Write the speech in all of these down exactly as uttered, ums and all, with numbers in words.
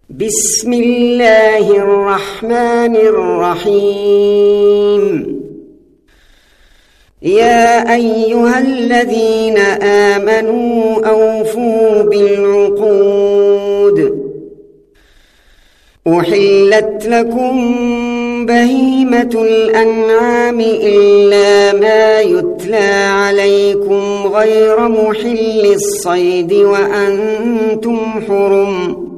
بسم الله الرحمن الرحيم. يا أيها الذين آمنوا أوفوا بالعقود. أحلت لكم بهيمة الأنعام إلا ما يتلى عليكم غير محل الصيد وأنتم حرم.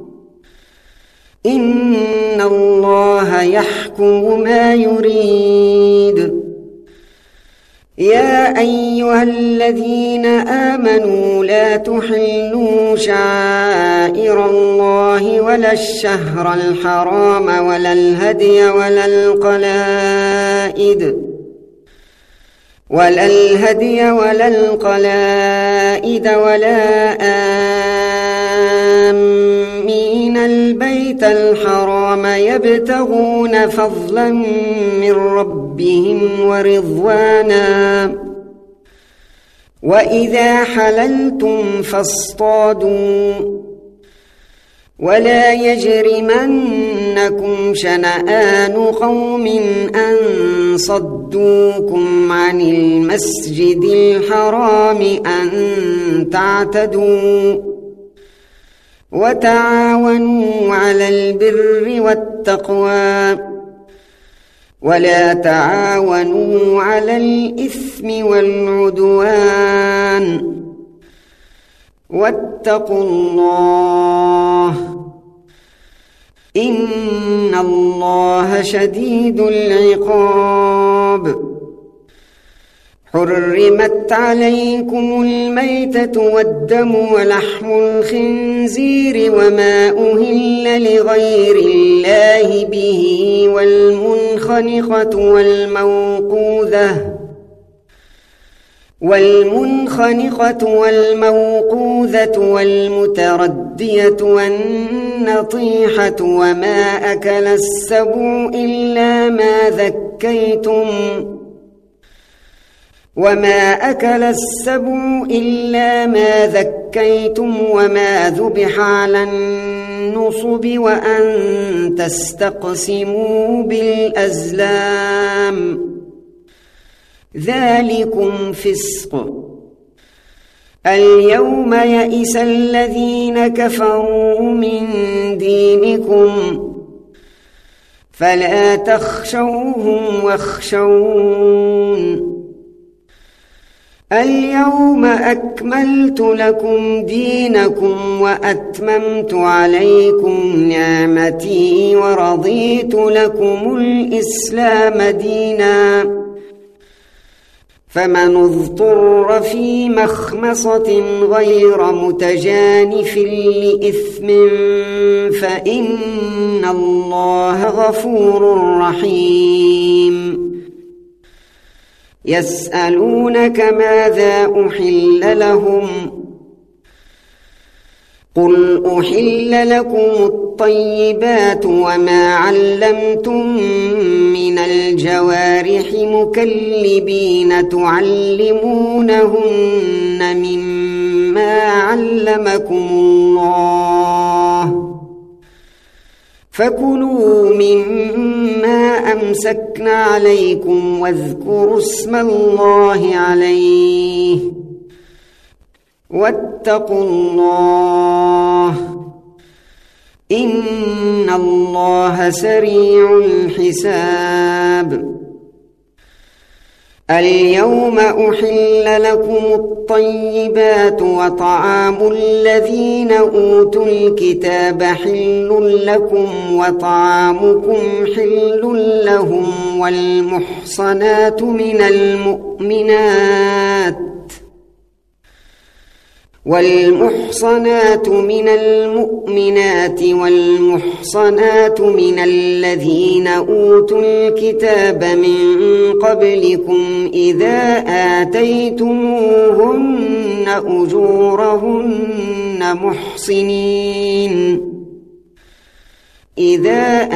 إن الله يحكم ما يريد. يا أيها الذين آمنوا لا تحلوا شعائر الله ولا الشهر الحرام ولا الهدي ولا القلائد ولا الهدي ولا القلائد ولا آمين البيت الحرام يبتغون فضلا من ربهم ورضوانا. وإذا حللتم فاصطادوا ولا يجرمنكم شنآن قوم أن صدوكم عن المسجد الحرام أن تعتدوا. وتعاونوا على البر والتقوى ولا تعاونوا على الإثم والعدوان. واتقوا الله إن الله شديد العقاب. حرمت عليكم الميتة والدم ولحم الخنزير وما أهل لغير الله به والمنخنقة والموقوذة والمنخنقة والموقوذة والمتردية والنطيحة وما أكل السبع إلا ما ذكيتم وما أكل السبع إلا ما ذكيتم وما ذبح على النصب وأن تستقسموا بالأزلام ذلكم فسق. اليوم يئس الذين كفروا من دينكم فلا تخشوهم واخشون. اليوم أكملت لكم دينكم وأتممت عليكم نعمتي ورضيت لكم الإسلام دينا. فمن اضطر في مخمصة غير متجانف لإثم فإن الله غفور رحيم. يسألونك ماذا أحل لهم قل أحل لكم الطيبات وما علمتم من الجوارح مكلبين تعلمونهن مما علمكم الله فكلوا مما أمسكنا عليكم واذكروا اسم الله عليه واتقوا الله إن الله سريع الحساب. اليوم أحل لكم الطيبات وطعام الذين أوتوا الكتاب حل لكم وطعامكم حل لهم والمحصنات من المؤمنات والمحصنات من المؤمنات والمحصنات من الذين أوتوا الكتاب من قبلكم إذا آتيتموهن أجورهن محصنين إذا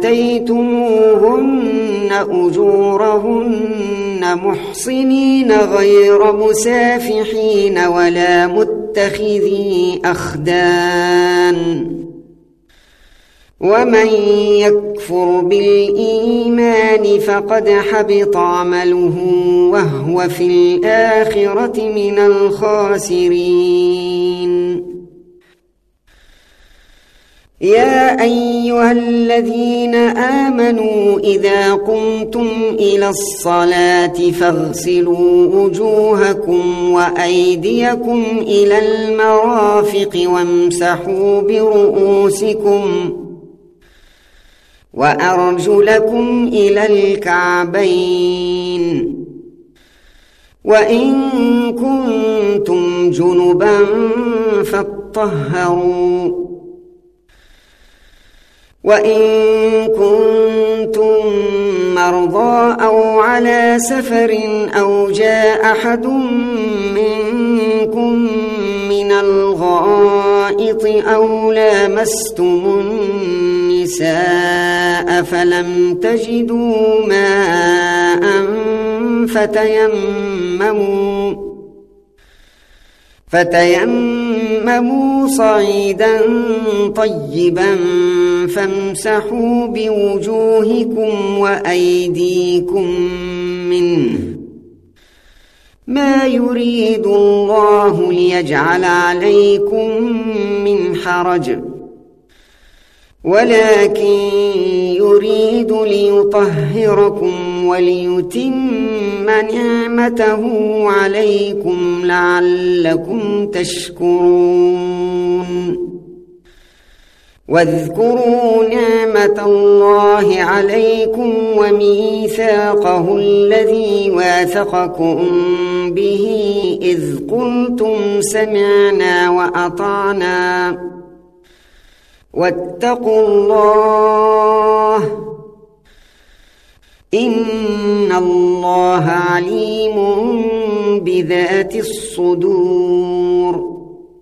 آتيتموهن أجورهن محصنين غير مسافحين ولا متخذي أخدان ومن يكفر بالإيمان فقد حبط عمله وهو في الآخرة من الخاسرين. يا أيها الذين آمنوا إذا قمتم إلى الصلاة فاغسلوا وجوهكم وأيديكم إلى المرافق وامسحوا برؤوسكم وأرجلكم إلى الكعبين، وإن كنتم جنبا فاطهروا، وإن كنتم مرضى أو على سفر أو جاء أحد منكم من الغائط أو لامستم النساء فلم تجدوا ماء فتيمموا فتيمموا صعيدا طيبا فامسحوا بوجوهكم وأيديكم منه، ما يريد الله ليجعل عليكم من حرج ولكن يريد ليطهركم وليتم نعمته عليكم لعلكم تشكرون. واذكروا نعمة الله عليكم وميثاقه الذي واثقكم به إذ قلتم سمعنا وأطعنا واتقوا الله إن الله عليم بذات الصدور.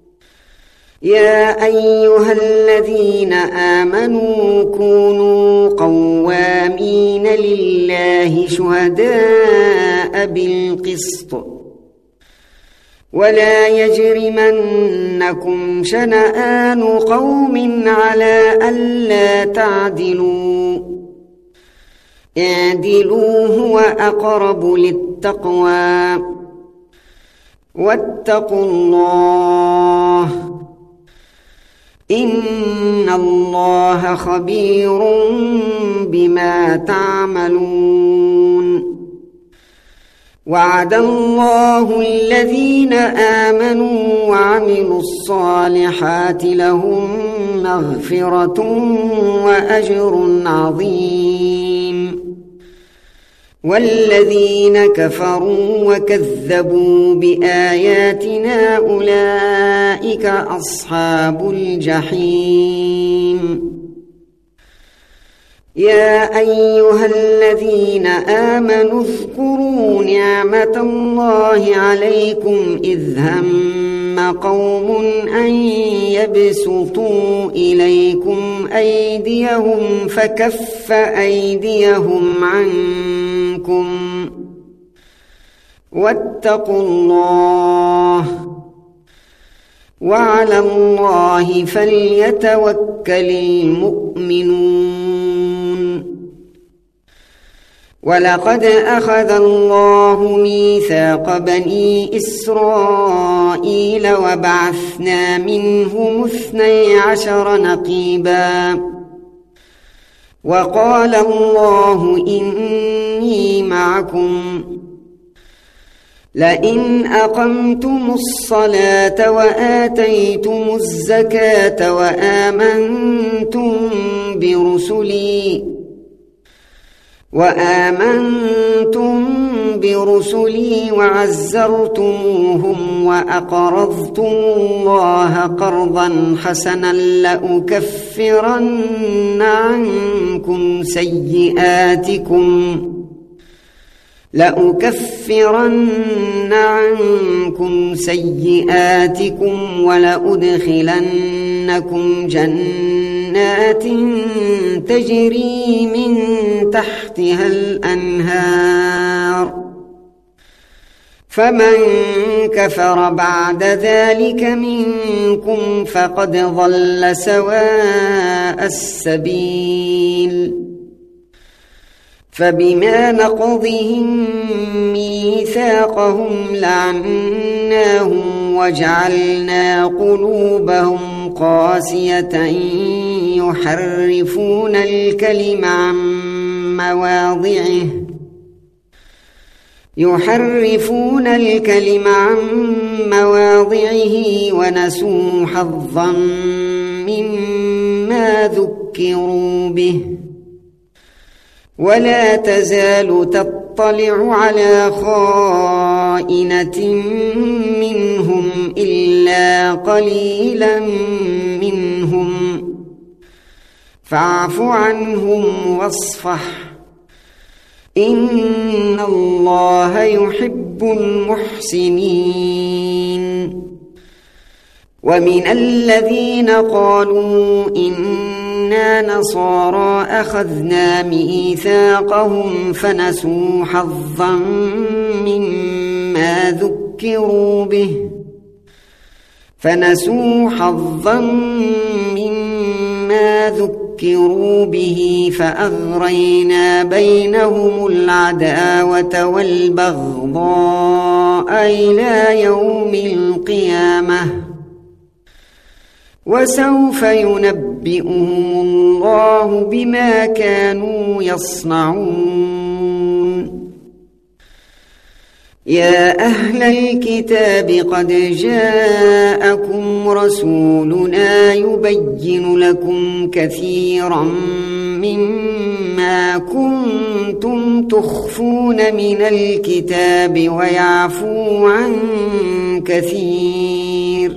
يا أيها الذين آمنوا كونوا قوامين لله شهداء بالقسط ولا يجرمنكم شنآن قوم على ألا تعدلوا اعدلوا هو أقرب للتقوى واتقوا الله إن الله خبير بما تعملون. وعد الله الذين آمنوا وعملوا الصالحات لهم مغفرة وأجر عظيم، والذين كفروا وكذبوا بآياتنا أولئك أصحاب الجحيم. يا أيها الذين آمنوا اذكروا نعمة الله عليكم إذ هم قوم أن يبسطوا إليكم أيديهم فكف أيديهم عنكم واتقوا الله وعلى الله فليتوكل المؤمنون. ولقد أخذ الله ميثاق بني إسرائيل وبعثنا منهم اثني عشر نقيبا وقال الله إني معكم لئن أقمتم الصلاة وآتيتم الزكاة وآمنتم برسلي وآمنتم برسلي وعزرتموهم وأقرضتم الله قرضا حسنا لأكفرن عنكم سيئاتكم لأكفرن عنكم سيئاتكم ولأدخلنكم جنات تجري من تحتها الأنهار فمن كفر بعد ذلك منكم فقد ضل سواء السبيل فبما نقضهم ميثاقهم لعناهم وجعلنا قلوبهم قاسية يحرفون الكلم عن مواضعه يحرفون الكلم عن مواضعه ونسوا حظا مما ذكروا به ولا تزال تطلع على خائنة منهم إلا قليلا منهم فاعف عنهم واصفح إن الله يحب المحسنين ومن الذين قالوا إنا نصارى أخذنا ميثاقهم فنسوا حظا مما ذكروا به فنسوا حظا مما ذكروا به فأغرينا بينهم العداوة والبغضاء إلى يوم القيامة وسوف ينبئهم الله بما كانوا يصنعون يا أهل الكتاب قد جاءكم رسولنا يبين لكم كثيرا مما كنتم تخفون من الكتاب ويعفو عن كثير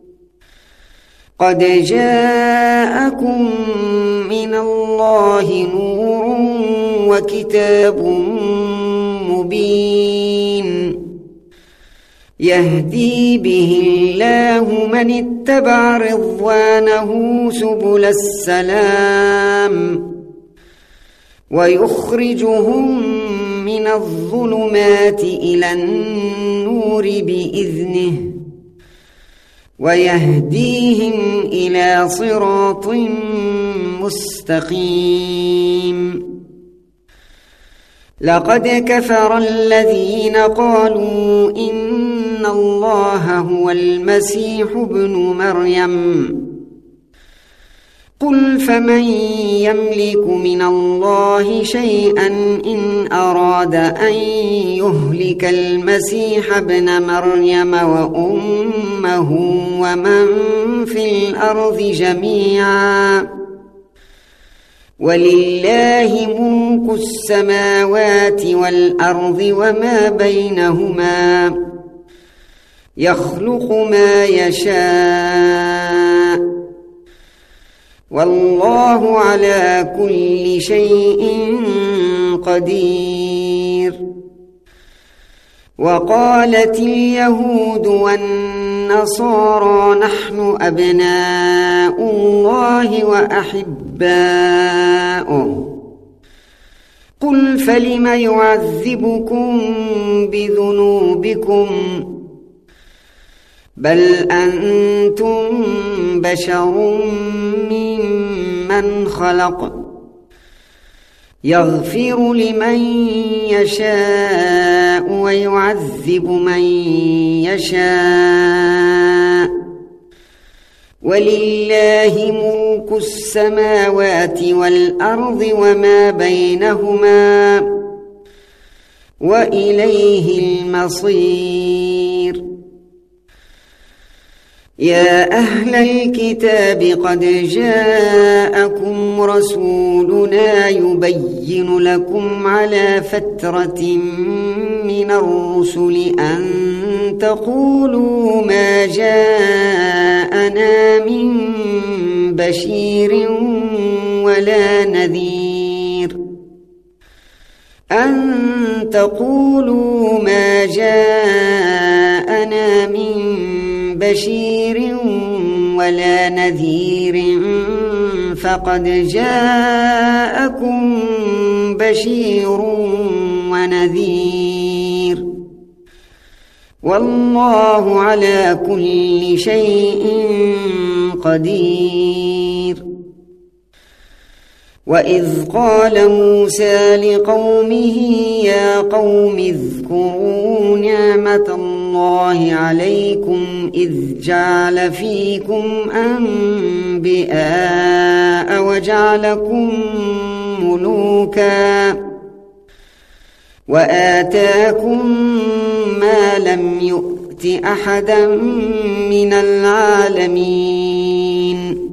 قد جاءكم من الله نور وكتاب مبين يهدي به الله من اتبع رضوانه سبل السلام ويخرجهم من الظلمات إلى النور بإذنه ويهديهم إلى صراط مستقيم لقد كفر الذين قالوا إن الله هو المسيح ابن مريم قل فمن يملك من الله شيئا إن أراد أن يهلك المسيح ابن مريم وأمه ومن في الأرض جميعا ولله ملك السماوات والأرض وما بينهما يخلق ما يشاء والله على كل شيء قدير وقالت اليهود والنصارى نحن أبناء الله وأحباؤه قل فلم يعذبكم بذنوبكم بل أنتم بشر ممن خلق يغفر لمن يشاء ويعذب من يشاء ولله ملك السماوات والأرض وما بينهما وإليه المصير يا أهل الكتاب قد جاءكم رسولنا يبين لكم على فترة من الرسل أن تقولوا ما جاءنا من بشير ولا نذير أن تقولوا ما جاءنا من بشير ولا نذير فقد جاءكم بشير ونذير والله على كل شيء قدير. وإذ قال موسى لقومه يا قوم اذكروا نعمة الله عليكم إذ جعل فيكم أنبياء وجعلكم ملوكا وآتاكم ما لم يؤت أحدا من العالمين.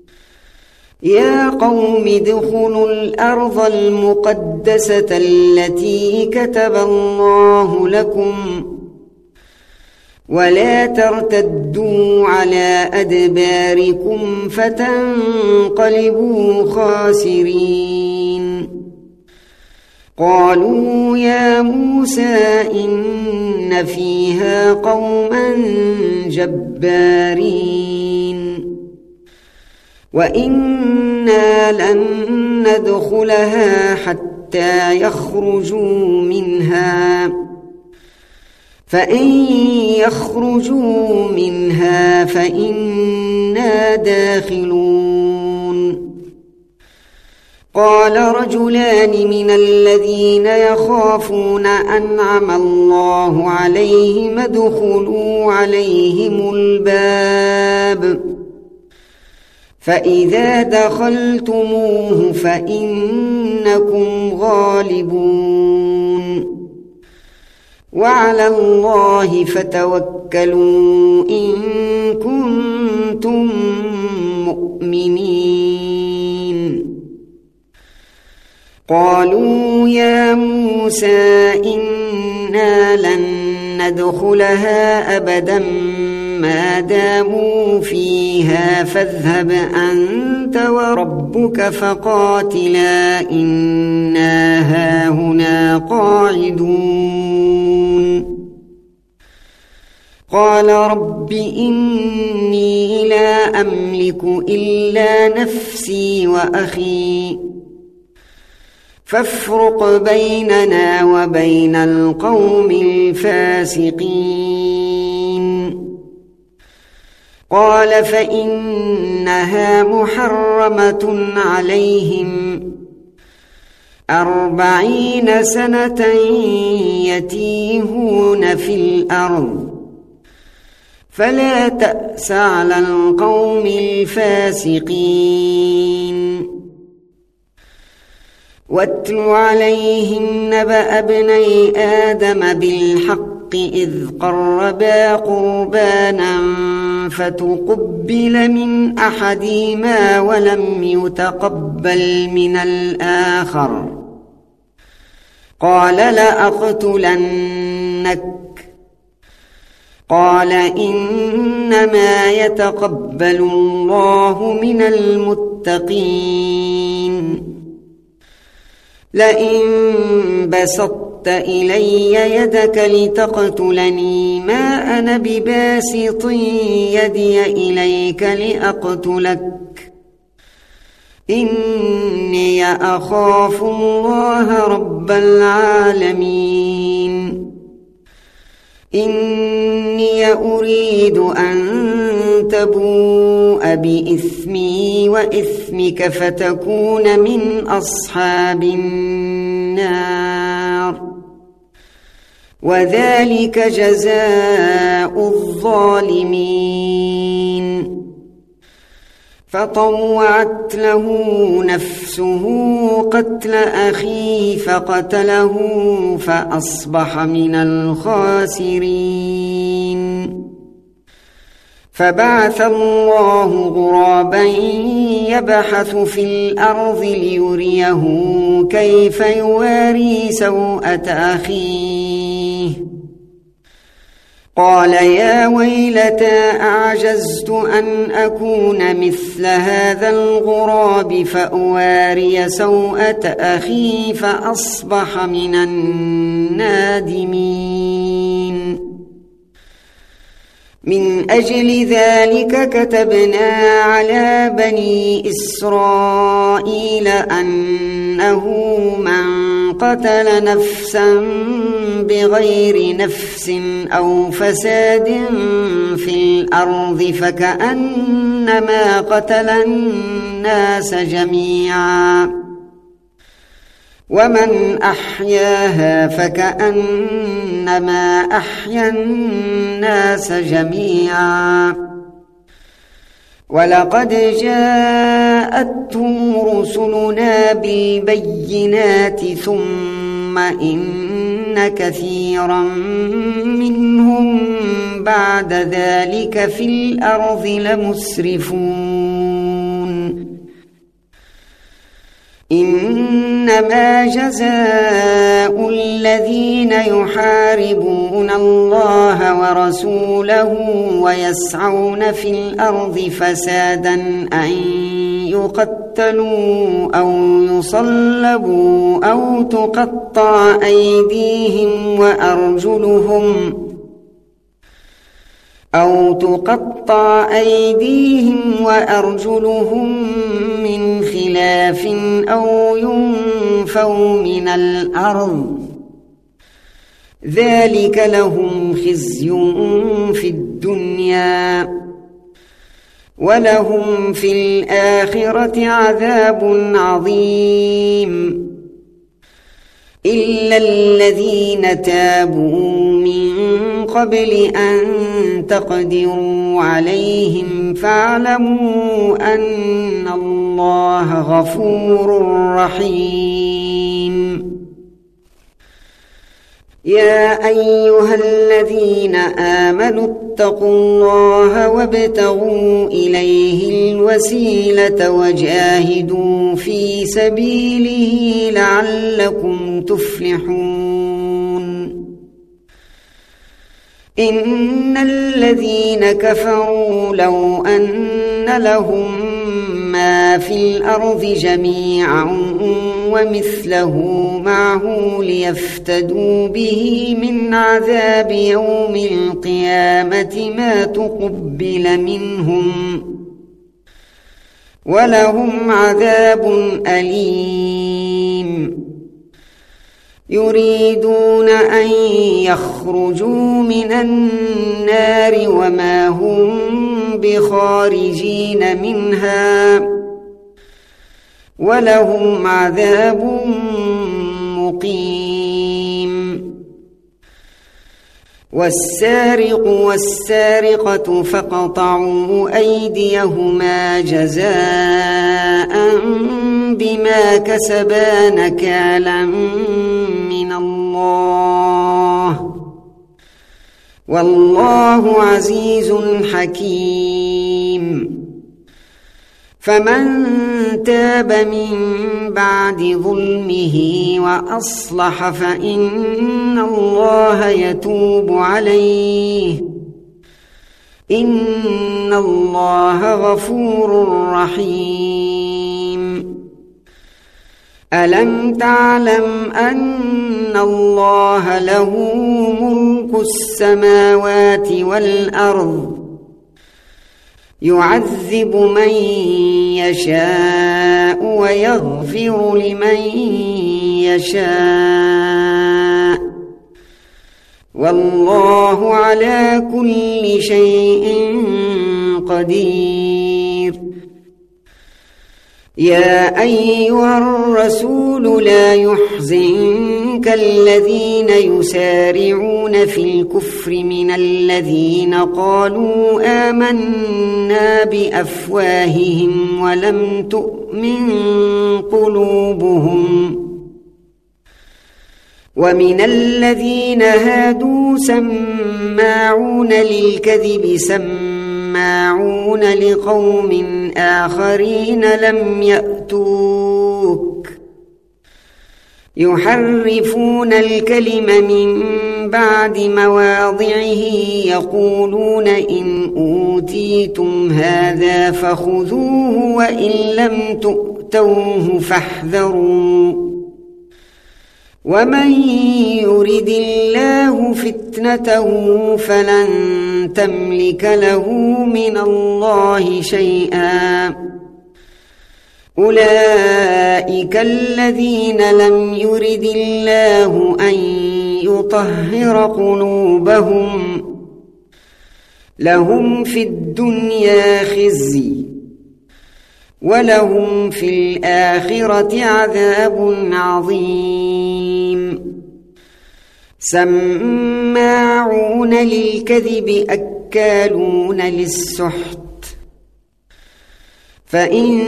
يا قوم ادخلوا الأرض المقدسة التي كتب الله لكم ولا ترتدوا على أدباركم فتنقلبوا خاسرين. قالوا يا موسى إن فيها قوما جبارين وإنا لن ندخلها حتى يخرجوا منها فإن يخرجوا منها فإنا داخلون. قال رجلان من الذين يخافون أنعم الله عليهم ادخلوا عليهم الباب فإذا دخلتموه فإنكم غالبون وعلى الله فتوكلوا إن كنتم مؤمنين. قالوا يا موسى إنا لن ندخلها أبدا ما داموا فيها فاذهب أنت وربك فقاتلا إنا هاهنا قاعدون. قال رب إني لا أملك إلا نفسي وأخي فافرق بيننا وبين القوم الفاسقين. قال فإنها محرمة عليهم أربعين سنة يتيهون في الأرض فلا تأس على القوم الفاسقين. واتل عليهم نبأ ابني آدم بالحق إذ قربا قربانا فتقبل من أحدهما ولم يتقبل من الآخر قال لأقتلنك. قال إنما يتقبل الله من المتقين. لئن بسطت إلي يدك لتقتلني ما أنا بباسط يدي إليك لأقتلك إني أخاف الله رب العالمين. إني أريد أن تبوء بإثمي وإثمك فتكون من أصحاب النار وذلك جزاء الظالمين. فطوعت له نفسه قتل أخيه فقتله فأصبح من الخاسرين. فبعث الله غرابا يبحث في الأرض ليريه كيف يواري سوءة أخيه. قال يا ويلتى أعجزت أن أكون مثل هذا الغراب فأواري سوءة أخي فأصبح من النادمين. من أجل ذلك كتبنا على بني إسرائيل أنه من قتل نفسا بغير نفس أو فساد في الأرض فكأنما قتل الناس جميعا ومن أحياها فكأنما أحيا الناس جميعا ولقد جاءتهم رسلنا بالبينات ثم إن كثيرا منهم بعد ذلك في الأرض لمسرفون إنما جزاء الذين يحاربون الله ورسوله ويسعون في الأرض فسادا أن يقتلوا أو يصلبوا أو تقطع أيديهم وأرجلهم أو تقطع أيديهم وأرجلهم من خلاف أو ينفوا من الأرض ذلك لهم خزي في الدنيا ولهم في الآخرة عذاب عظيم إلا الذين تابوا من قبل أن تقدروا عليهم فاعلموا أن الله غفور رحيم يا أيها الذين آمنوا اتقوا الله وابتغوا إليه الوسيلة وجاهدوا في سبيله لعلكم تفلحون إن الذين كفروا لو أن لهم ما في الأرض جميعا ومثله معه ليفتدوا به من عذاب يوم القيامة ما تقبل منهم ولهم عذاب أليم يريدون أن يخرجوا من النار وما هم بخارجين منها ولهم عذاب مقيم والسارق والسارقة فاقطعوا أيديهما جزاء بما كسبا نكالا من الله والله عزيز حكيم فمن تاب من بعد ظلمه وأصلح فإن الله يتوب عليه إن الله غفور رحيم ألم تعلم أن الله له ملك السماوات والأرض يعذب من يشاء ويغفر لمن يشاء والله على كل شيء قدير يا أيها الرسول لا يحزنك الذين يسارعون في الكفر من الذين قالوا آمنا بأفواههم ولم تؤمن قلوبهم ومن الذين هادوا سماعون للكذب سماعون لقوم آخرين لم يأتوك يحرفون الكلم من بعد مواضعه يقولون إن أوتيتم هذا فخذوه وإن لم تؤتوه فاحذروا ومن يرد الله فتنته فلن تملك له من الله شيئا أولئك أولئك الذين لم يرد الله أن يطهر قلوبهم لهم في الدنيا خزي ولهم في الآخرة عذاب عظيم سماعون للكذب أكالون للسحت فإن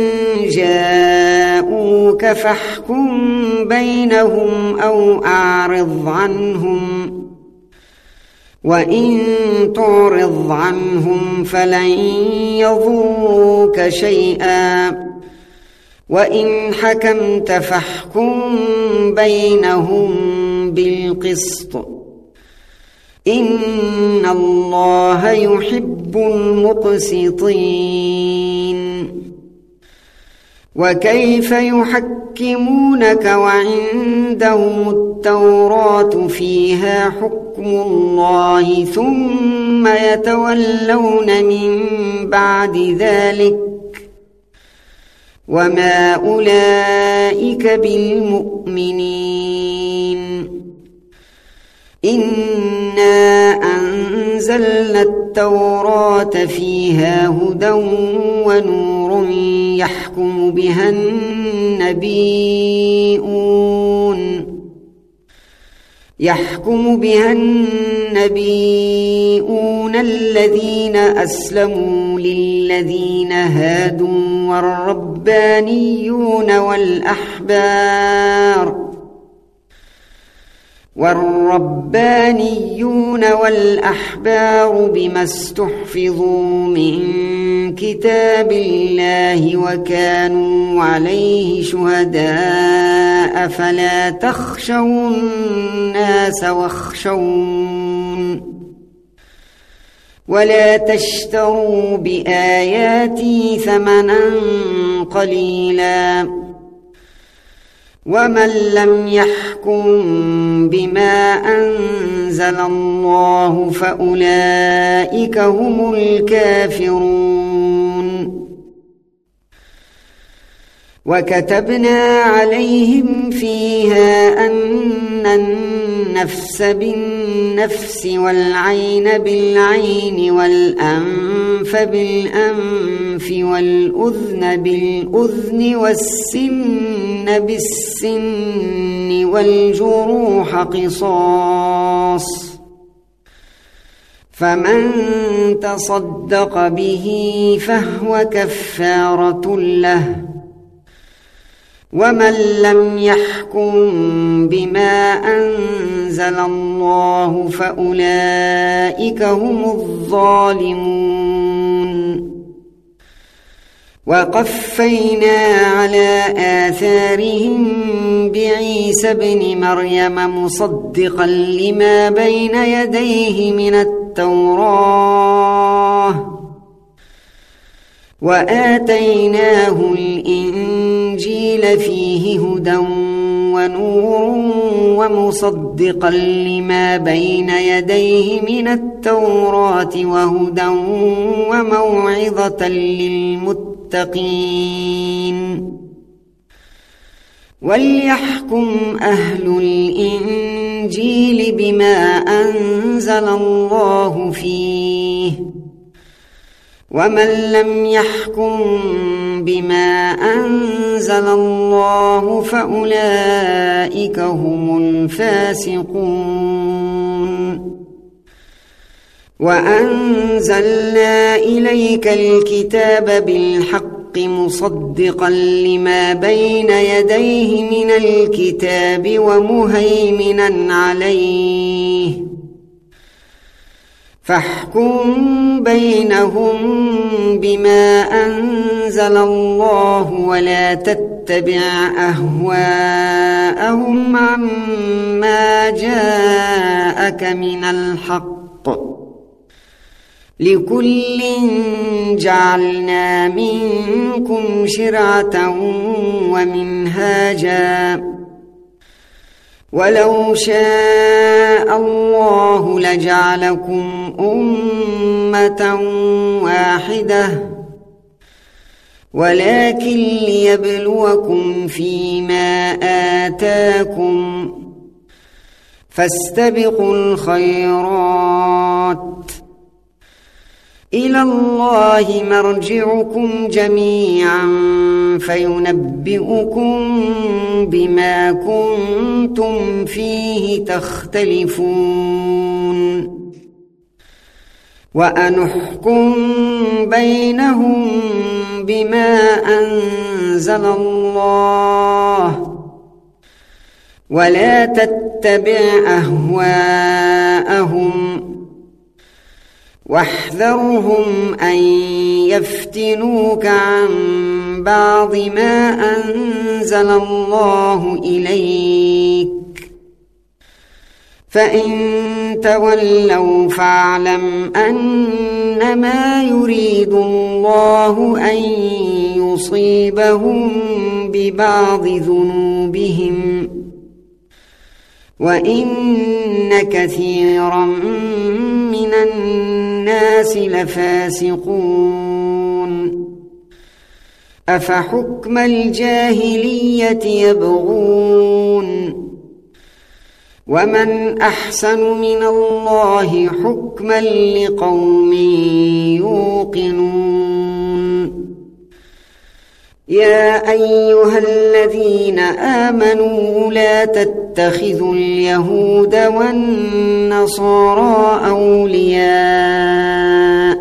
جاءوك فاحكم بينهم أو أعرض عنهم وإن تعرض عنهم فلن يضروك شيئا وإن حكمت فاحكم بينهم بالقسط إن الله يحب المقسطين وكيف يحكمونك وعندهم التوراة فيها حكم الله ثم يتولون من بعد ذلك وما أولئك بالمؤمنين إنا أنزلنا التوراة فيها هدى ونور يحكم بها النبيون يحكم بها النبيون الذين أسلموا للذين هادوا والربانيون والأحبار والربانيون والأحبار بما استحفظوا من كتاب الله وكانوا عليه شهداء فلا تخشوا الناس واخشون ولا تشتروا بآياتي ثمنا قليلا ومن لم يحكم بما أنزل الله فأولئك هم الكافرون وكتبنا عليهم فيها أن النفس بالنفس والعين بالعين والأنف بالأنف والأذن بالأذن والسن بالسن والجروح قصاص فمن تصدق به فهو كفارة له ومن لم يحكم بما أنزل الله فأولئك هم الظالمون وقفينا على آثارهم بعيسى ابن مريم مصدقا لما بين يديه من التوراة وآتيناه الإنجيل فيه هدى ونور ومصدقا لما بين يديه من التوراة وهدى وموعظة للمتقين وليحكم أهل الإنجيل بما أنزل الله فيه ومن لم يحكم بما أنزل الله فأولئك هم الفاسقون وأنزلنا إليك الكتاب بالحق مصدقا لما بين يديه من الكتاب ومهيمنا عليه فاحكم بينهم بما أنزل الله ولا تتبع أهواءهم عما جاءك من الحق لكل جعلنا منكم شرعة ومنهاجا ولو شاء الله لجعلكم أمة واحدة ولكن ليبلوكم فيما آتاكم فاستبقوا الخيرات إلى الله مرجعكم جميعا فينبئكم بما كنتم فيه تختلفون وأنحكم بينهم بما أنزل الله ولا تتبع أهواءهم واحذرهم أن يفتنوك عن بعض ما أنزل الله إليك فإن تولوا فاعلم أنما يريد الله أن يصيبهم ببعض ذنوبهم وإن كثيرا من الناس لفاسقون أفحكم الجاهلية يبغون ومن أحسن من الله حكما لقوم يوقنون يا أيها الذين آمنوا لا تتخذوا اليهود والنصارى أولياء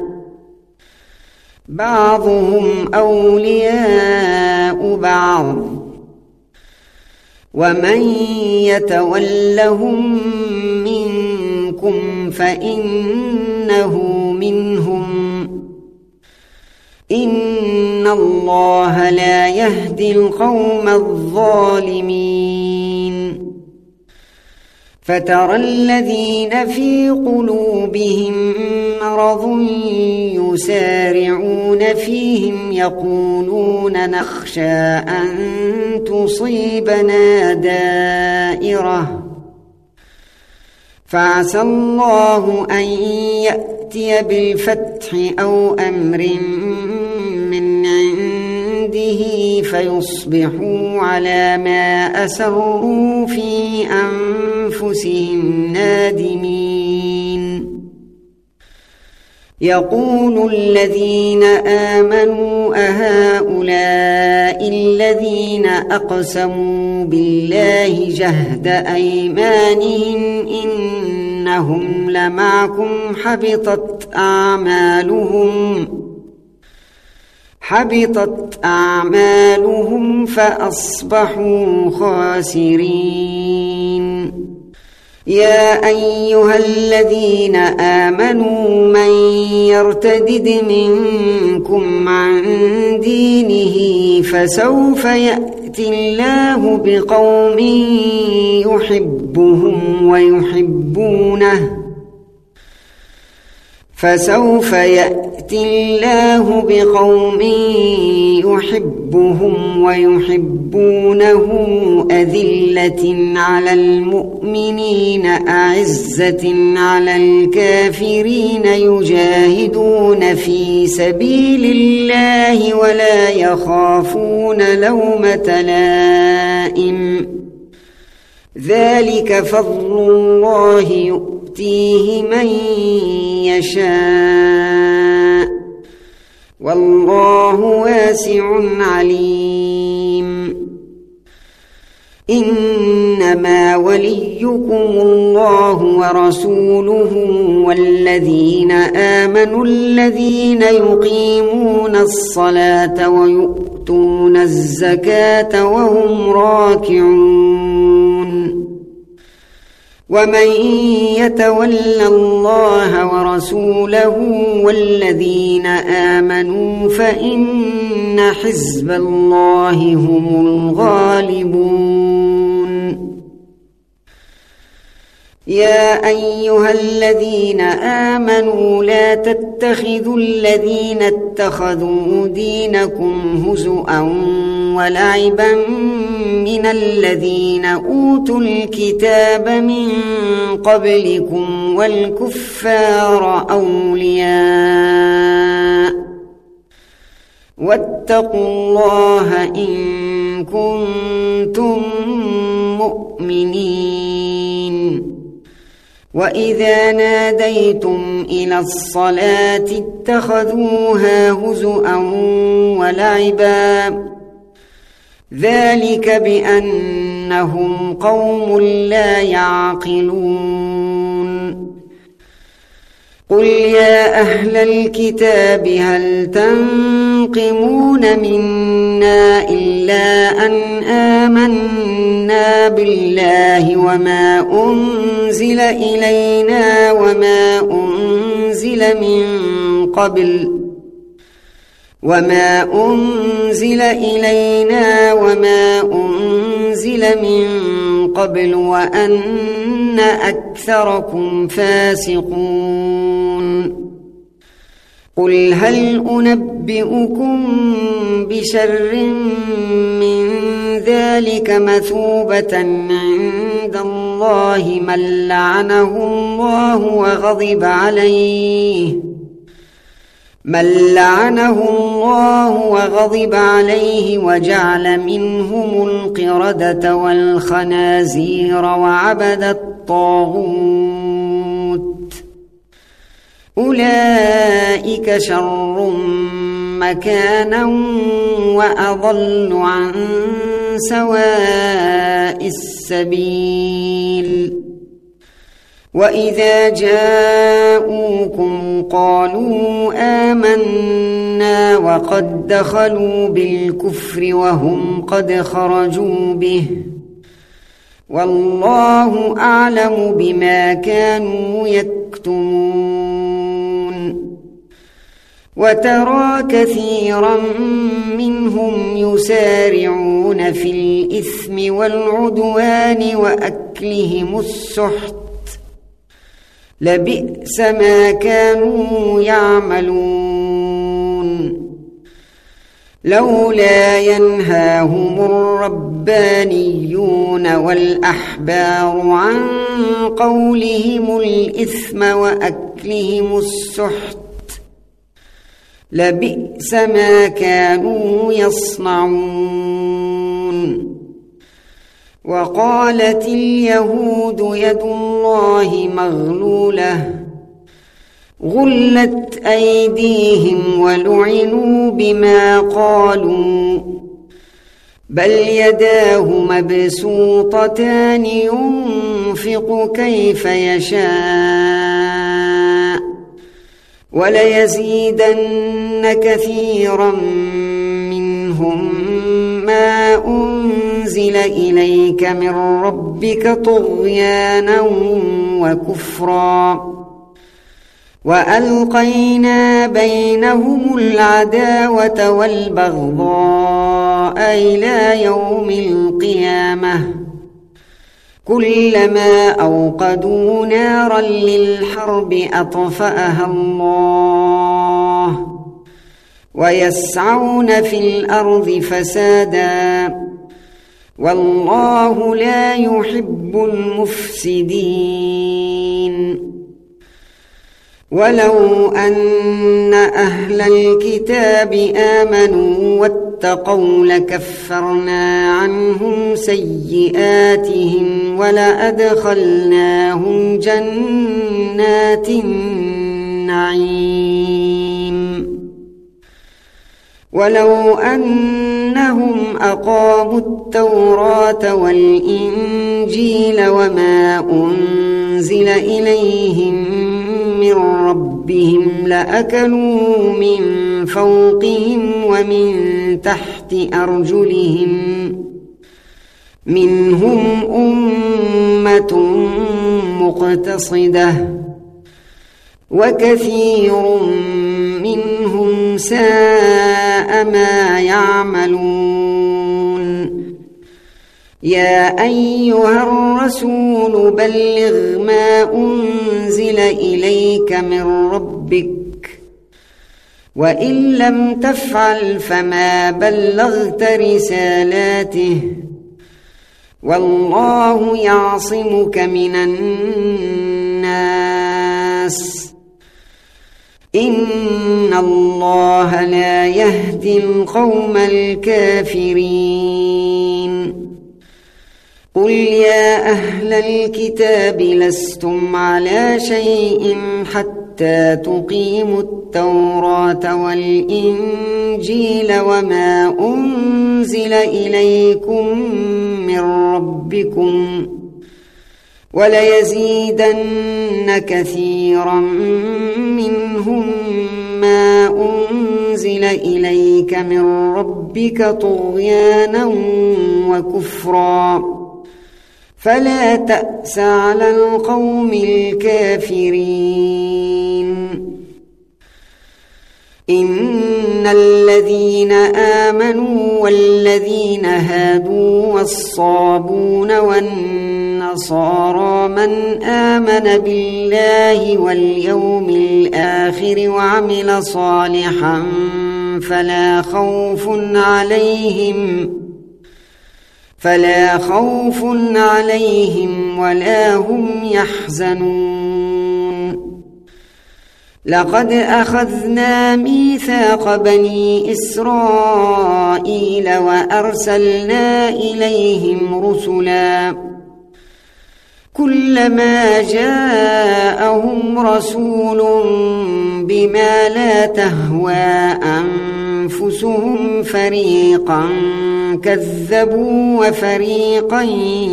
بعضهم أولياء بعض ومن يتولهم منكم فإنه منهم إن الله لا يهدي القوم الظالمين فترى الذين في قلوبهم مرض يسارعون فيهم يقولون نخشى أن تصيبنا دائرة فعسى الله أن يأتي بالفتح أو أمر من عنده فيصبحوا على ما أسروا في أنفسهم نادمين يقول الذين آمنوا أهؤلاء الذين أقسموا بالله جهد أيمانهم إنهم لمعكم حبطت أعمالهم حبطت أعمالهم فأصبحوا خاسرين يا أيها الذين آمنوا من يرتدد منكم عن دينه فسوف يأتي الله بقوم يحبهم ويحبونه فسوف يأتي الله بقوم يحبهم ويحبونه أذلة على المؤمنين أعزة على الكافرين يجاهدون في سبيل الله ولا يخافون لومة لائم ذلك فضل الله يؤتيه من يشاء والله واسع عليم إنما وليكم الله ورسوله والذين آمنوا الذين يقيمون الصلاة ويؤتون الزكاة وهم راكعون ومن يتول الله ورسوله والذين آمنوا فإن حزب الله هم الغالبون يا أيها الذين آمنوا لا تتخذوا الذين اتخذوا دينكم هزؤا ولعبا من الذين أوتوا الكتاب من قبلكم والكفار أولياء واتقوا الله إن كنتم مؤمنين وإذا ناديتم إلى الصلاة اتخذوها هزؤا ولعبا ذلك بأنهم قوم لا يعقلون قل يا أهل الكتاب هل تنقمون منا إلا أن آمنا بالله وما أنزل إلينا وما أنزل من قبل وما أنزل إلينا وما أنزل من قبل وأن أكثركم فاسقون قل هل أنبئكم بشر من ذلك مثوبة عند الله من لعنه الله وغضب عليه من لعنه الله وغضب عليه وجعل منهم القردة والخنازير وعبد الطاغوت أولئك شر مكانا وأضل عن سواء السبيل وإذا جاءوكم قالوا آمنا وقد دخلوا بالكفر وهم قد خرجوا به والله أعلم بما كانوا يكتمون وترى كثيرا منهم يسارعون في الإثم والعدوان وأكلهم السحت لبئس ما كانوا يعملون لولا ينهاهم الربانيون والأحبار عن قولهم الإثم وأكلهم السحت لبئس ما كانوا يصنعون وقالت اليهود يد الله مغلولة غلت أيديهم ولعنوا بما قالوا بل يداه مبسوطتان ينفق كيف يشاء وليزيدن كثيرا منهم ما أنزل إليك من ربك طغيانا وكفرا وألقينا بينهم العداوة والبغضاء إلى يوم القيامة كلما أوقدوا نارا للحرب أطفأها الله ويسعون في الأرض فسادا والله لا يحب المفسدين ولو أن أهل الكتاب آمنوا واتقوا لكفرنا عنهم سيئاتهم ولأدخلناهم جنات النعيم ولو أنهم أقاموا التوراة والإنجيل وما أنزل إليهم من ربهم لأكلوا من فوقهم ومن تحت أرجلهم منهم أمة مقتصدة وكثير منهم ساء ما يعملون يا أيها الرسول بلغ ما أنزل إليك من ربك وإن لم تفعل فما بلغت رسالاته والله يعصمك من الناس إن الله لا يهدي القوم الكافرين قل يا أهل الكتاب لستم على شيء حتى تقيموا التوراة والإنجيل وما أنزل إليكم من ربكم وليزيدن كثيرا منهم ما أنزل إليك من ربك طغيانا وكفرا فلا تأس على القوم الكافرين إن الذين آمنوا والذين هادوا والصابون والنصارى من آمن بالله واليوم الآخر وعمل صالحا فلا خوف عليهم فلا خوف عليهم ولا هم يحزنون لقد أخذنا ميثاق بني إسرائيل وأرسلنا إليهم رسلا كلما جاءهم رسول بما لا تهوى أنفسهم فريقا كذبوا وفريقا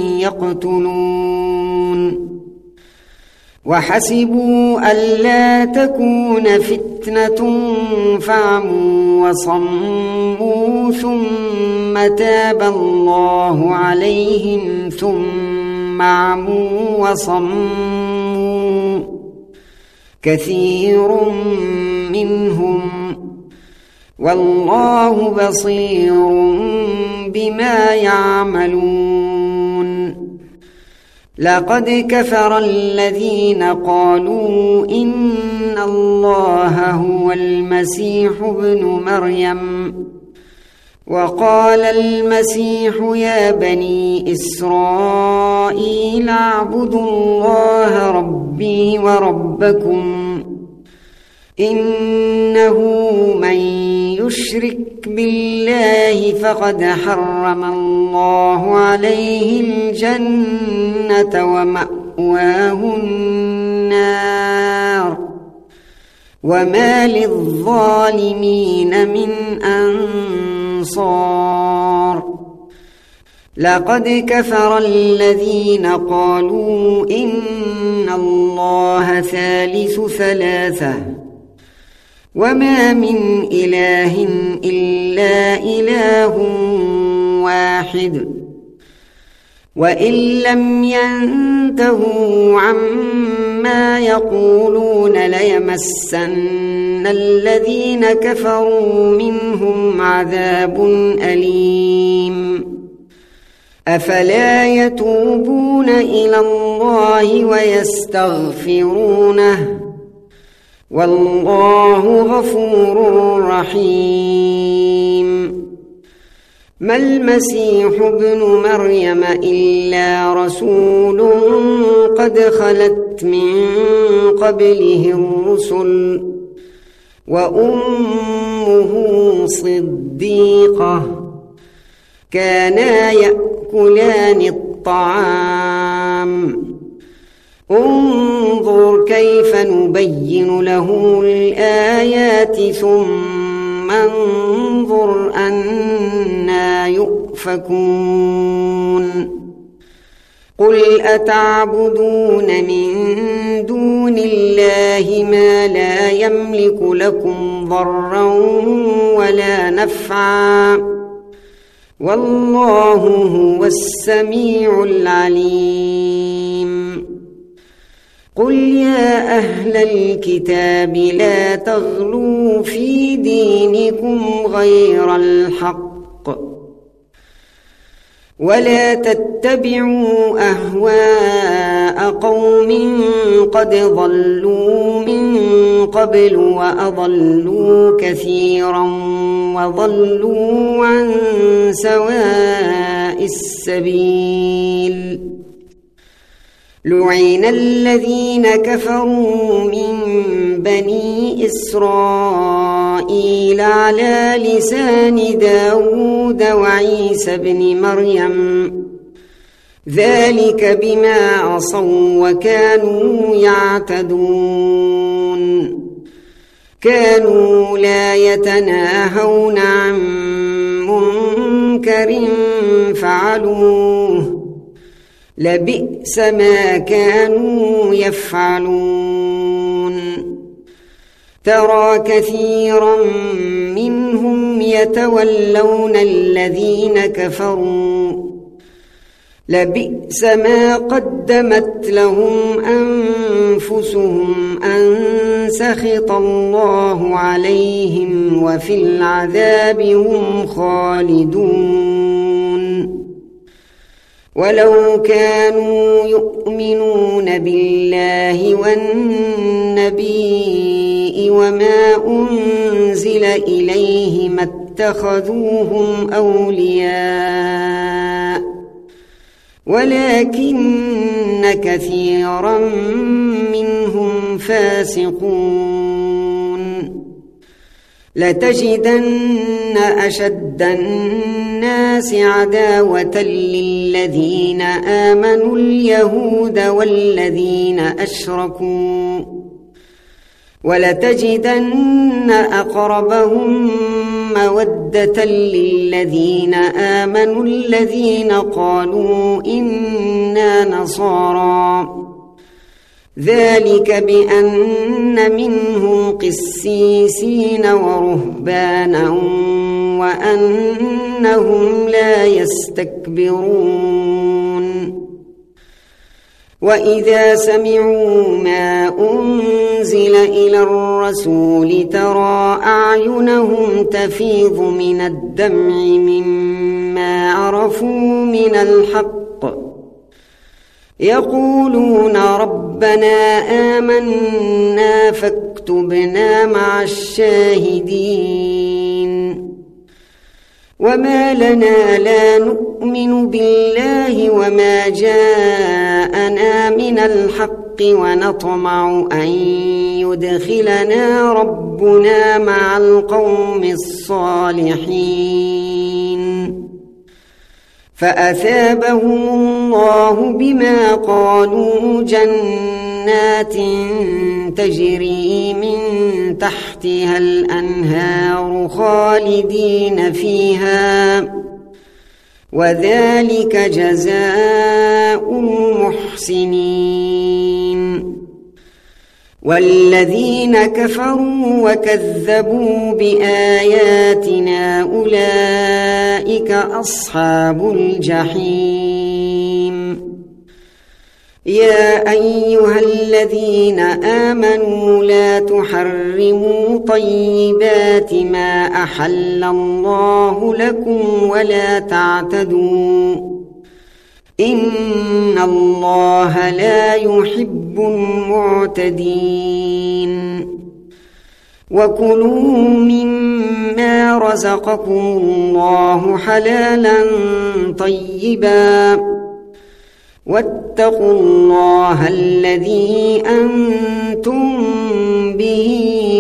يقتلون وحسبوا ألا تكون فتنة فعموا وصموا ثم تاب الله عليهم ثم عموا وصموا كثير منهم والله بصير بما يعملون لقد كفر الذين قالوا إن الله هو المسيح ابن مريم وقال المسيح يا بني إسرائيل اعبدوا الله ربي وربكم إنه من يشرك بالله فقد حرم الله عليه الجنة ومأواه النار وما للظالمين من أنصار لقد كفر الذين قالوا إن الله ثالث ثلاثة وما من إله إلا إله واحد وإن لم ينتهوا عما يقولون ليمسن الذين كفروا منهم عذاب أليم أفلا يتوبون إلى الله ويستغفرونه والله غفور رحيم ما المسيح ابن مريم إلا رسول قد خلت من قبله الرسل وأمه صديقة كانا يأكلان الطعام انظر كيف نبين له الآيات ثم انظر أنا يؤفكون قل أتعبدون من دون الله ما لا يملك لكم ضرا ولا نفعا والله هو السميع العليم قل يا أهل الكتاب لا تغلوا في دينكم غير الحق ولا تتبعوا أهواء قوم قد ضلوا من قبل وأضلوا كثيرا وضلوا عن سواء السبيل لعن الذين كفروا من بني إسرائيل على لسان داود وعيسى بن مريم ذلك بما عصوا وكانوا يعتدون كانوا لا يتناهون عن منكر فعلوه لبئس ما كانوا يفعلون ترى كثيرا منهم يتولون الذين كفروا لبئس ما قدمت لهم أنفسهم أن سخط الله عليهم وفي العذاب هم خالدون ولو كانوا يؤمنون بالله والنبي وما أنزل إليه ما اتخذوهم أولياء ولكن كثيرا منهم فاسقون لتجدن أشد الناس عداوة للذين آمنوا اليهود والذين أشركوا ولتجدن أقربهم مودة للذين آمنوا الذين قالوا إنا نصارى ذلك بأن منهم قسيسين ورهبانا وأنهم لا يستكبرون وإذا سمعوا ما أنزل إلى الرسول ترى أعينهم تفيض من الدمع مما عرفوا من الحق يقولون ربنا آمنا فاكتبنا مع الشاهدين وما لنا لا نؤمن بالله وما جاءنا من الحق ونطمع أن يدخلنا ربنا مع القوم الصالحين فأثابهم الله بما قالوا جنات تجري من تحتها الأنهار خالدين فيها وذلك جزاء المحسنين والذين كفروا وكذبوا بآياتنا أولئك أصحاب الجحيم يا أيها الذين آمنوا لا تحرموا طيبات ما أحل الله لكم ولا تعتدوا إن الله لا يحب المعتدين وكلوا مما رزقكم الله حلالا طيبا واتقوا الله الذي أنتم به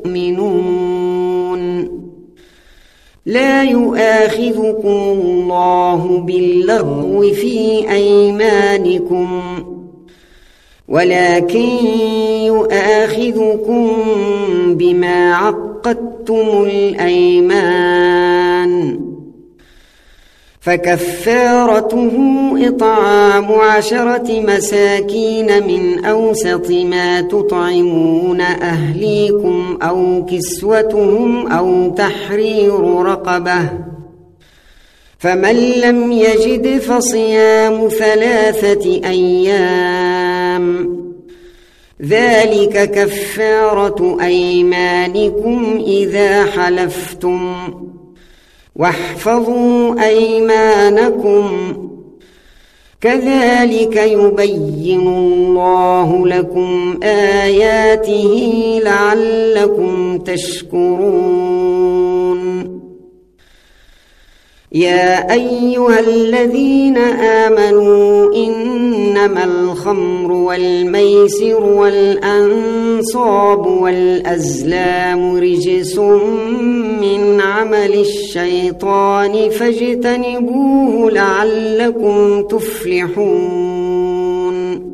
مؤمنون لا يؤاخذكم الله باللغو في أيمانكم ولكن يؤاخذكم بما عقدتم الأيمان فكفارته إطعام عشرة مساكين من أوسط ما تطعمون أهليكم أو كسوتهم أو تحرير رقبة فمن لم يجد فصيام ثلاثة أيام ذلك كفارة أيمانكم إذا حلفتم واحفظوا أيمانكم كذلك يبين الله لكم آياته لعلكم تشكرون يا أيها الذين آمنوا إنما الخمر والميسر والأنصاب والأزلام رجس من عمل الشيطان فاجتنبوه لعلكم تفلحون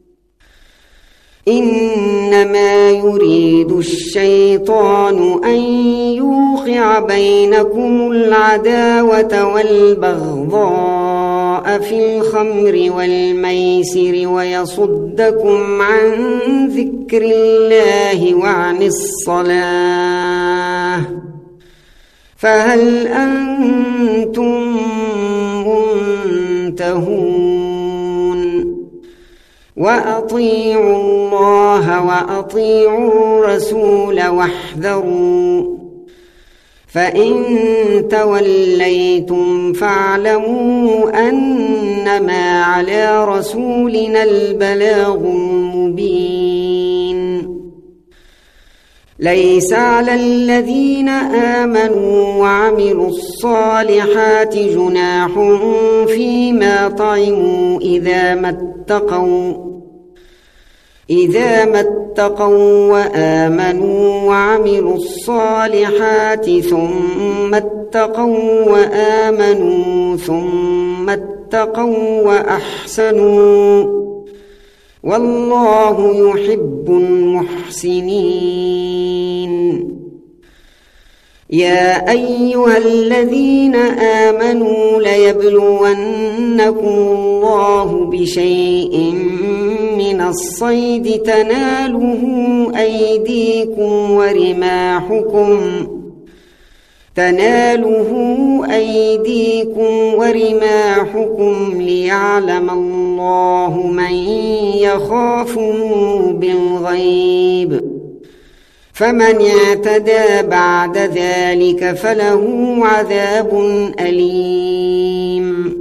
إنما يريد الشيطان أن يوقع بينكم العداوة والبغضاء في الخمر والميسر ويصدكم عن ذكر الله وعن الصلاة فهل أنتم منتهون وأطيعوا الله وأطيعوا الرسول واحذروا فإن توليتم فاعلموا أنما على رسولنا البلاغ المبين ليس على الذين آمنوا وعملوا الصالحات جناح فيما طعموا إذا ما اتقوا إذا ما اتقوا وآمنوا وعملوا الصالحات ثم اتقوا وآمنوا ثم اتقوا وأحسنوا والله يحب المحسنين يا أيها الذين آمنوا ليبلونكم الله بشيء من الصيد تناله أيديكم ورماحكم تناله أيديكم ورماحكم ليعلم الله من يخافه بالغيب فمن اعتدى بعد ذلك فله عذاب أليم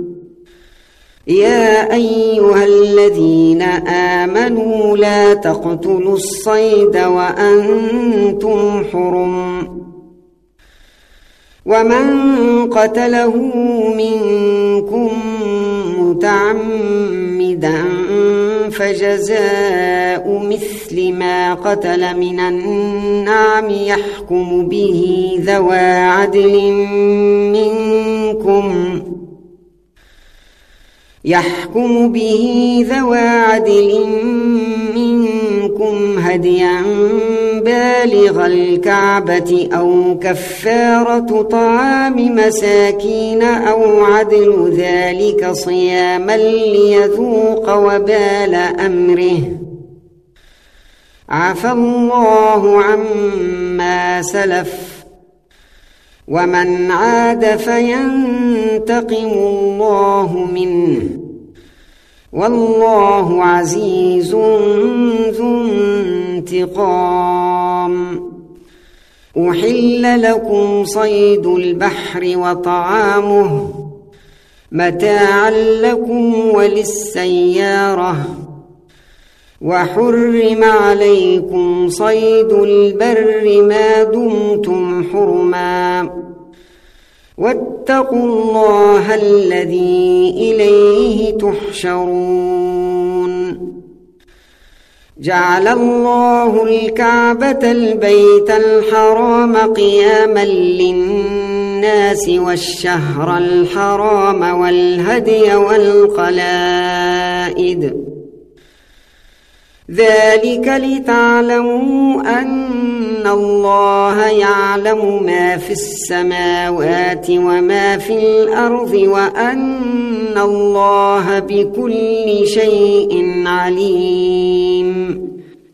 يا أيها الذين آمنوا لا تقتلوا الصيد وأنتم حرم ومن قتله منكم متعمدا فجزاء مثل ما قتل من النعم يحكم به ذوى عدل منكم يحكم به ذوى عدل منكم هديا بالغ الكعبة أو كفارة طعام مساكين أو عدل ذلك صياما ليذوق وبال أمره عفى الله عما سلف ومن عاد فينتقم الله منه والله عزيز ذو انتقام أحل لكم صيد البحر وطعامه متاعا لكم وللسيارة وحرم عليكم صيد البر ما دمتم حرما واتقوا الله الذي إليه تحشرون جعل الله الكعبة البيت الحرام قياما للناس والشهر الحرام والهدي والقلائد ذلك لتعلموا أن الله يعلم ما في السماوات وما في الأرض وأن الله بكل شيء عليم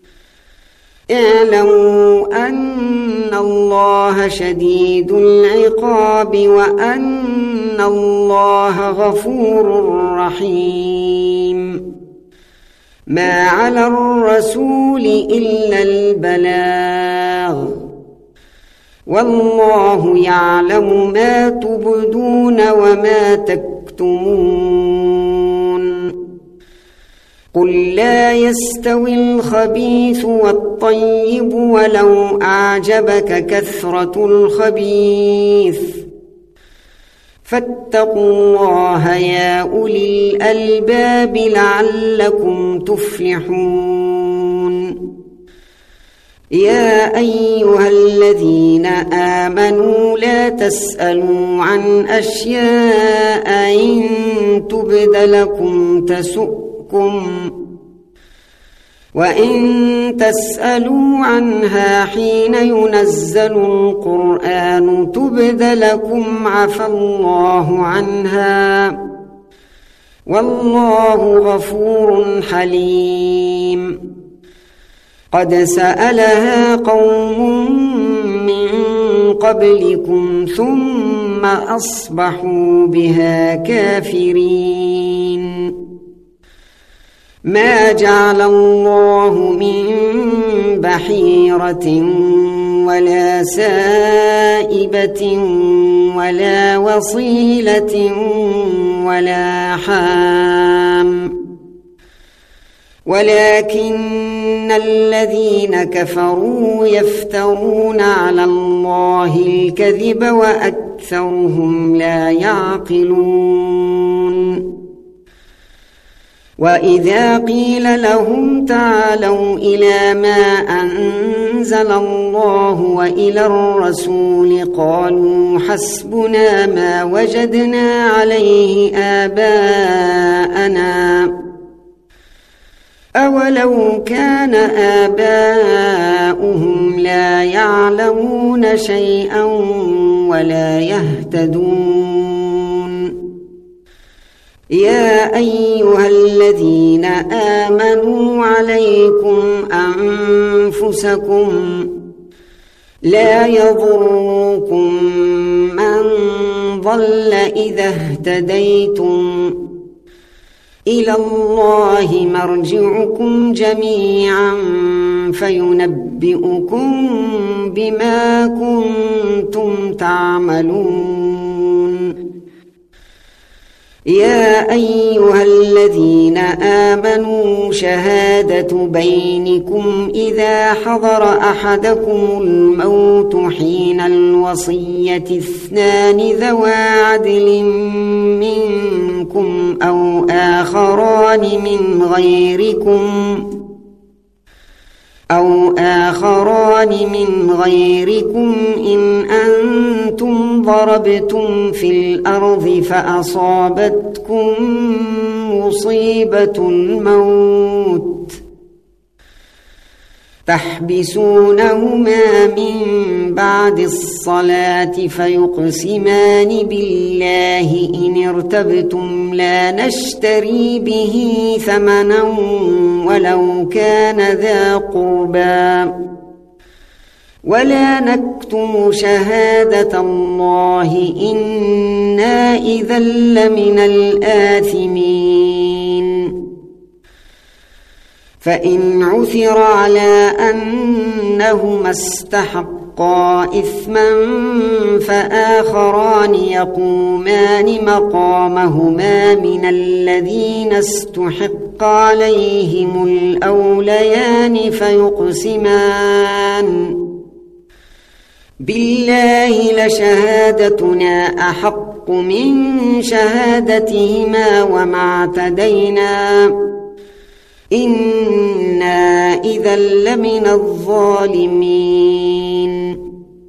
اعلموا أن الله شديد العقاب وأن الله غفور رحيم ما على الرسول إلا البلاغ والله يعلم ما تبدون وما تكتمون قل لا يستوي الخبيث والطيب ولو أعجبك كثرة الخبيث فاتقوا الله يا أولي الألباب لعلكم تفلحون يا أيها الذين آمنوا لا تسألوا عن أشياء إن تبد لكم تسؤكم وإن تسألوا عنها حين ينزل القرآن تبد لكم عفى الله عنها والله غفور حليم قد سألها قوم من قبلكم ثم أصبحوا بها كافرين ما جعل الله من بحيرة ولا سائبة ولا وصيلة ولا حام ولكن الذين كفروا يفترون على الله الكذب وأكثرهم لا يعقلون وإذا قيل لهم تعالوا إلى ما أنزل الله وإلى الرسول قالوا حسبنا ما وجدنا عليه آباءنا أولو كان آباؤهم لا يعلمون شيئا ولا يهتدون يا أيها الذين آمنوا عليكم أنفسكم لا يضركم من ضل إذا اهتديتم إلى الله مرجعكم جميعا فينبئكم بما كنتم تعملون يا أيها الذين آمنوا شهادة بينكم إذا حضر أحدكم الموت حين الوصية اثنان ذوى عدل منكم أو آخران من غيركم أو آخران من غيركم إن أنتم ضربتم في الأرض فأصابتكم مصيبة الموت تحبسونهما من بعد الصلاة فيقسمان بالله إن ارتبتم لا نشتري به ثمنا ولو كان ذا قربى ولا نكتم شهادة الله إنا إذا لمن الآثمين فإن عثر على أنهما استحقا إثما فآخران يقومان مقامهما من الذين استحق عليهم الأوليان فيقسمان بالله لشهادتنا أحق من شهادتهما وما اعتدينا إنا إذا لمن الظالمين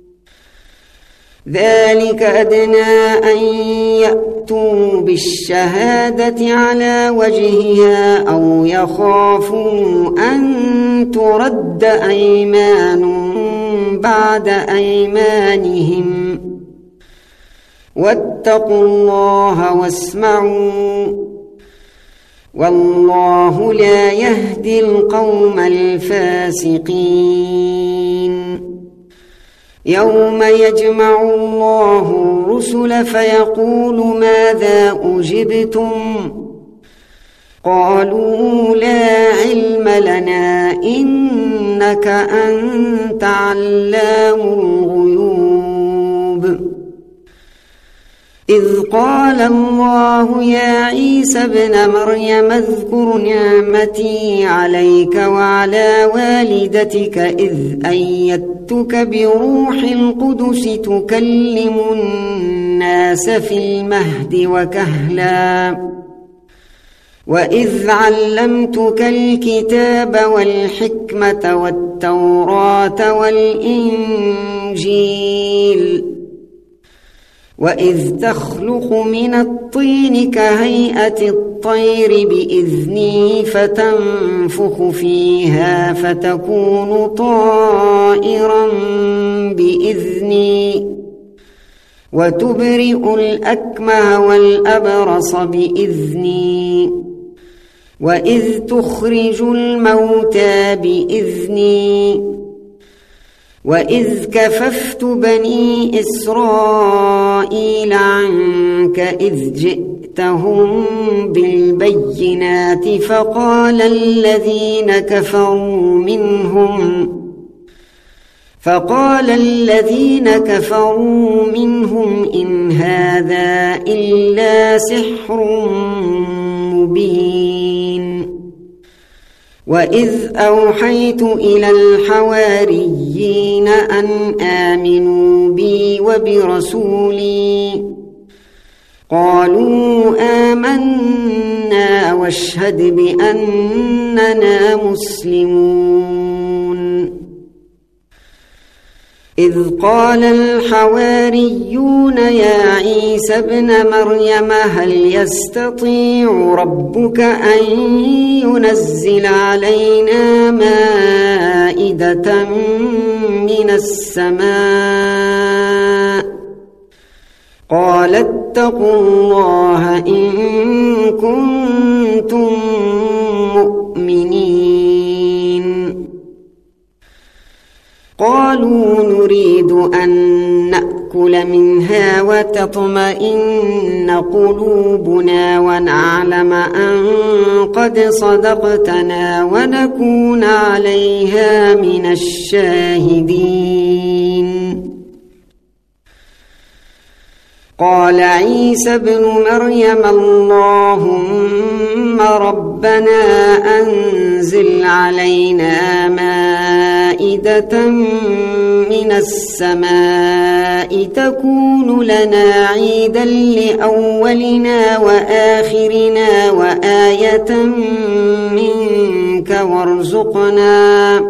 ذلك أدنى أن يأتوا بالشهادة على وجهها أو يخافوا أن ترد أيمان بعد أيمانهم واتقوا الله واسمعوا والله لا يهدي القوم الفاسقين يوم يجمع الله الرسل فيقول ماذا أجبتم قالوا لا علم لنا إنك أنت علام الغيوب إذ قال الله يا عيسى ابن مريم اذكر نعمتي عليك وعلى والدتك إذ أيدتك بروح القدس تكلم الناس في المهد وكهلا وإذ علمتك الكتاب والحكمة والتوراة والإنجيل وإذ تخلق من الطين كهيئة الطير بإذني فتنفخ فيها فتكون طائرا بإذني وتبرئ الأكمه والأبرص بإذني وإذ تخرج الموتى بإذني وإذ كففت بني إسرائيل عنك إذ جئتهم بالبينات فقال الذين كفروا منهم فقال الذين كفروا منهم إن هذا إلا سحر مبين وإذ أوحيت إلى الحواريين أن آمنوا بي وبرسولي قالوا آمنا واشهد بأننا مسلمون إذ قال الحواريون يا عيسى ابن مريم هل يستطيع ربك أن ينزل علينا مائدة من السماء قال اتقوا الله إن كنتم مؤمنين قالوا نريد أن نأكل منها وتطمئن قلوبنا ونعلم أن قد صدقتنا ونكون عليها من الشاهدين قال عيسى ابن مريم اللهم ربنا أنزل علينا مائدة من السماء تكون لنا عيدا لأولنا وآخرنا وآية منك وارزقنا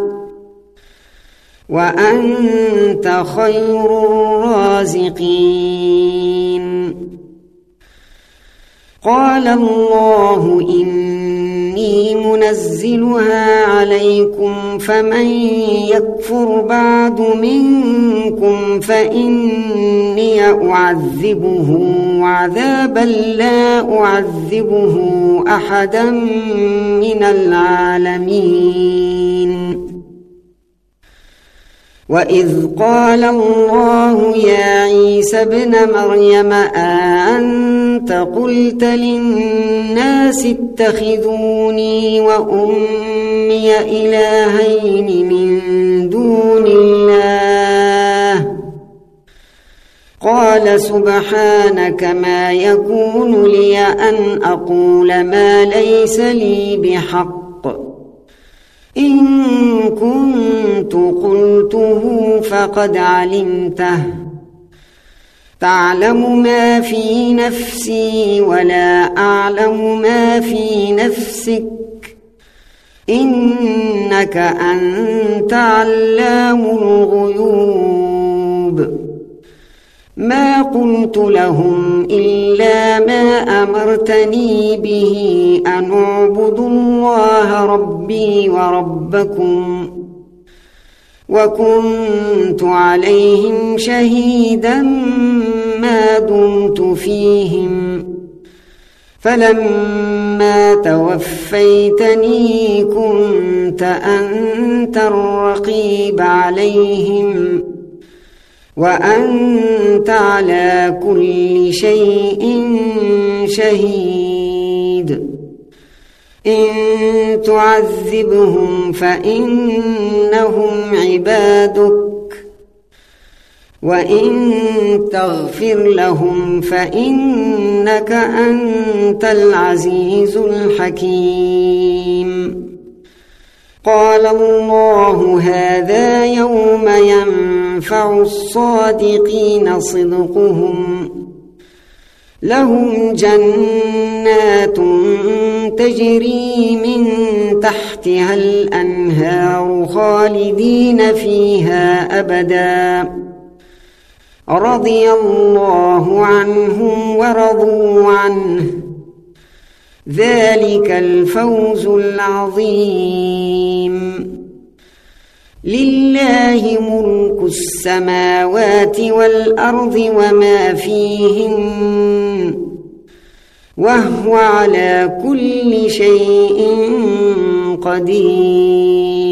وأنت خير الرازقين قال الله إني منزلها عليكم فمن يكفر بعد منكم فإني أعذبه عذابا لا أعذبه أحدا من العالمين وإذ قال الله يا عيسى ابن مريم أأنت قلت للناس اتخذوني وأمي إلهين من دون الله قال سبحانك ما يكون لي أن أقول ما ليس لي بحق إن كنت قلته فقد علمته تعلم ما في نفسي ولا أعلم ما في نفسك إنك أنت علام الغيوب ما قلت لهم إلا ما أمرتني به أن اعبدوا الله ربي وربكم وكنت عليهم شهيدا ما دمت فيهم فلما توفيتني كنت أنت الرقيب عليهم وأنت على كل شيء شهيد إن تعذبهم فإنهم عبادك وإن تغفر لهم فإنك أنت العزيز الحكيم قال الله هذا يوم ينفع الصادقين صدقهم لهم جنات تجري من تحتها الأنهار خالدين فيها أبدا رضي الله عنهم ورضوا عنه ذلك الفوز العظيم لله ملك السماوات والأرض وما فيهن وهو على كل شيء قدير